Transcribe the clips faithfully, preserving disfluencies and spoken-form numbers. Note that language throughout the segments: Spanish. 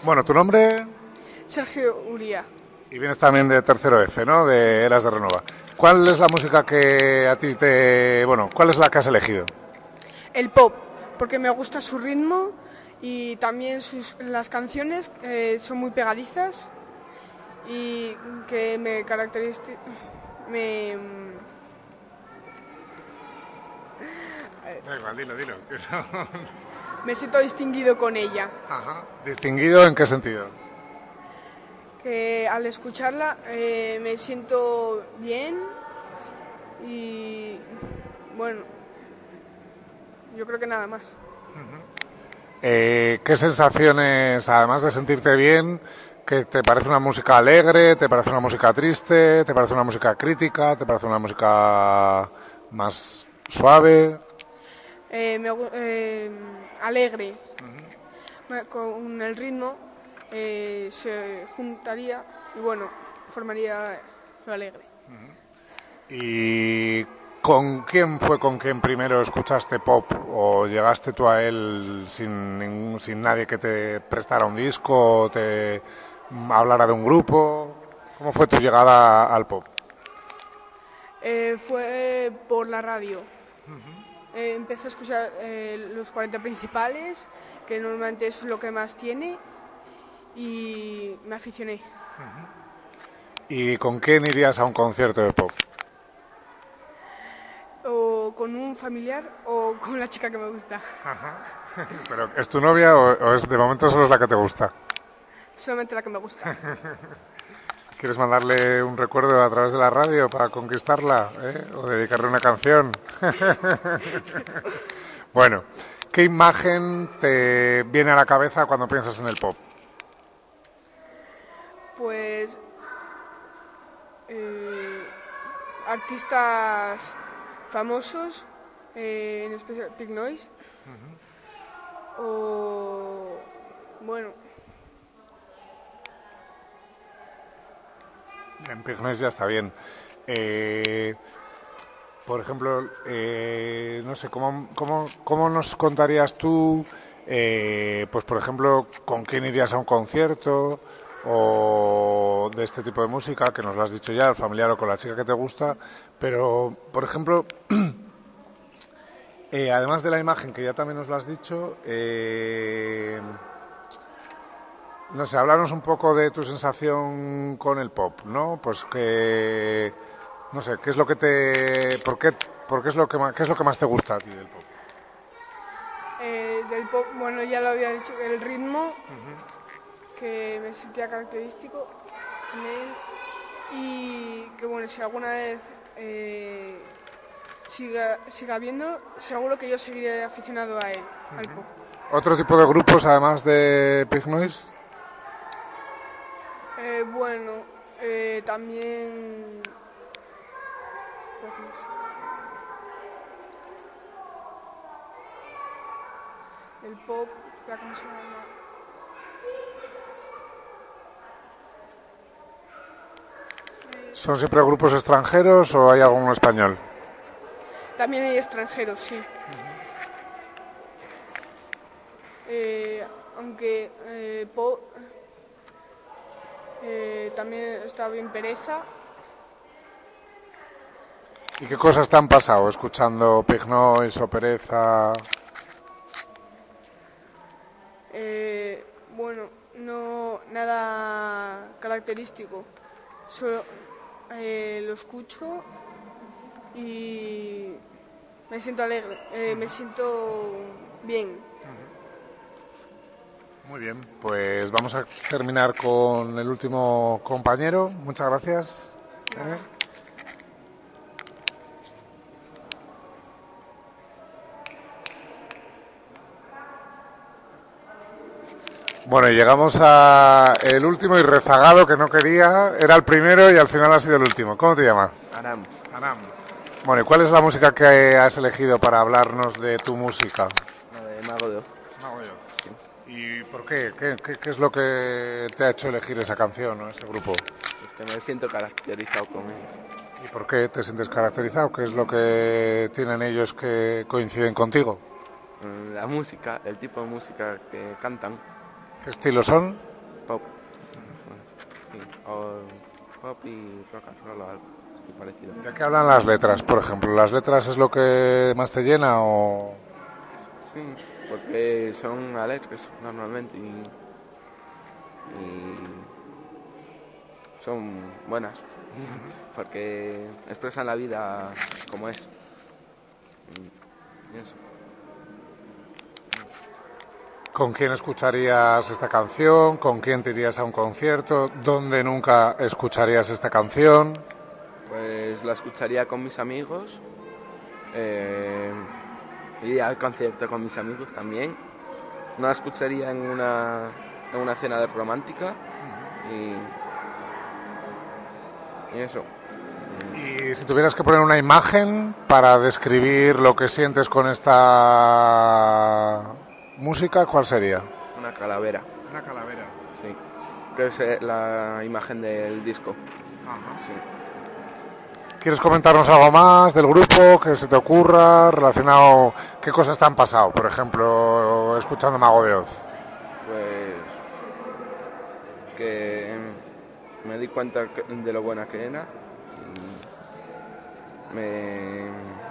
Bueno, ¿tu nombre? Sergio Uría. Y vienes también de Tercero F, ¿no? De Eras de Renova. ¿Cuál es la música que a ti te... Bueno, ¿cuál es la que has elegido? El pop, porque me gusta su ritmo y también sus, las canciones eh, son muy pegadizas y que me caracteriza... Me... Da igual, dilo, dilo. Me siento distinguido con ella. Ajá. ¿Distinguido en qué sentido? Que al escucharla eh, me siento bien y bueno, yo creo que nada más. Eh, ¿Qué sensaciones, además de sentirte bien, que te parece una música alegre, te parece una música triste, te parece una música crítica, te parece una música más suave? Eh, me, eh, alegre. Uh-huh. Con el ritmo eh, se juntaría y bueno, formaría lo alegre. Uh-huh. ¿Y con quién fue con quien primero escuchaste pop o llegaste tú a él sin, ningún, sin nadie que te prestara un disco o te hablara de un grupo? ¿Cómo fue tu llegada al pop? Eh, fue por la radio. Uh-huh. Eh, empecé a escuchar eh, los cuarenta principales, que normalmente eso es lo que más tiene, y me aficioné. Uh-huh. ¿Y con quién irías a un concierto de pop? O con un familiar o con la chica que me gusta. Ajá. ¿Pero es tu novia o, o es de momento solo es la que te gusta? Solamente la que me gusta. ¿Quieres mandarle un recuerdo a través de la radio para conquistarla? ¿Eh? ¿O dedicarle una canción? Bueno, ¿qué imagen te viene a la cabeza cuando piensas en el pop? Pues... Eh, artistas famosos, eh, en especial Pink Noise. Uh-huh. O... bueno... En Pink Noise ya está bien. Eh, por ejemplo, eh, no sé, ¿cómo, cómo, cómo nos contarías tú, eh, pues por ejemplo, con quién irías a un concierto o de este tipo de música, que nos lo has dicho ya, el familiar o con la chica que te gusta, pero, por ejemplo, eh, además de la imagen, que ya también nos lo has dicho, eh, no sé, háblanos un poco de tu sensación con el pop, ¿no? Pues que, no sé, ¿qué es lo que te, por qué, por qué es lo que más, qué es lo que más te gusta a ti del pop? Eh, del pop, bueno, ya lo había dicho, el ritmo, uh-huh. que me sentía característico en él y que bueno, si alguna vez eh, siga, siga viendo, seguro que yo seguiré aficionado a él, uh-huh. al pop. ¿Otro tipo de grupos además de Pink Noise? Eh, bueno, eh, también... el pop, la canción... ¿Son siempre grupos extranjeros o hay alguno español? También hay extranjeros, sí. Uh-huh. Eh, aunque eh, pop... Eh, también está bien Pereza. ¿Y qué cosas te han pasado escuchando Pink Noise o Pereza? Eh, bueno, no nada característico. Solo eh, lo escucho y me siento alegre, eh, me siento bien. Muy bien, pues vamos a terminar con el último compañero. Muchas gracias. ¿Eh? Bueno, y llegamos a el último y rezagado que no quería. Era el primero y al final ha sido el último. ¿Cómo te llamas? Aram. Aram. Bueno, ¿y cuál es la música que has elegido para hablarnos de tu música? La de Mago de Oz. Mago de Oz. Sí. ¿Y por qué? ¿Qué, qué? ¿Qué es lo que te ha hecho elegir esa canción o ese grupo? Pues que me siento caracterizado con ellos. ¿Y por qué te sientes caracterizado? ¿Qué es lo que tienen ellos que coinciden contigo? La música, el tipo de música que cantan. ¿Qué estilos son? pop. Sí, o pop y rock and roll o algo así parecido. ¿De qué hablan las letras, por ejemplo? ¿Las letras es lo que más te llena o...? Sí, porque son alegres normalmente y, y son buenas, porque expresan la vida como es. Y eso. ¿Con quién escucharías esta canción? ¿Con quién te irías a un concierto? ¿Dónde nunca escucharías esta canción? Pues la escucharía con mis amigos, eh, iría al concierto con mis amigos también. No la escucharía en una, en una cena de romántica y, y eso. Y si tuvieras que poner una imagen para describir lo que sientes con esta música, ¿cuál sería? Una calavera. Una calavera. Sí, que es eh, la imagen del disco. Ajá. Sí. ¿Quieres comentarnos algo más del grupo que se te ocurra relacionado? ¿Qué cosas te han pasado? Por ejemplo, escuchando Mago de Oz. Pues que me di cuenta que- de lo buena que era y me...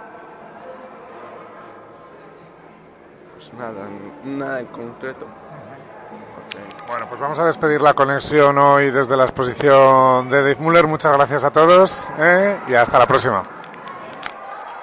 Pues nada, nada en concreto. Porque Bueno, pues vamos a despedir la conexión hoy desde la exposición de Dave Muller. Muchas gracias a todos, ¿eh? Y hasta la próxima.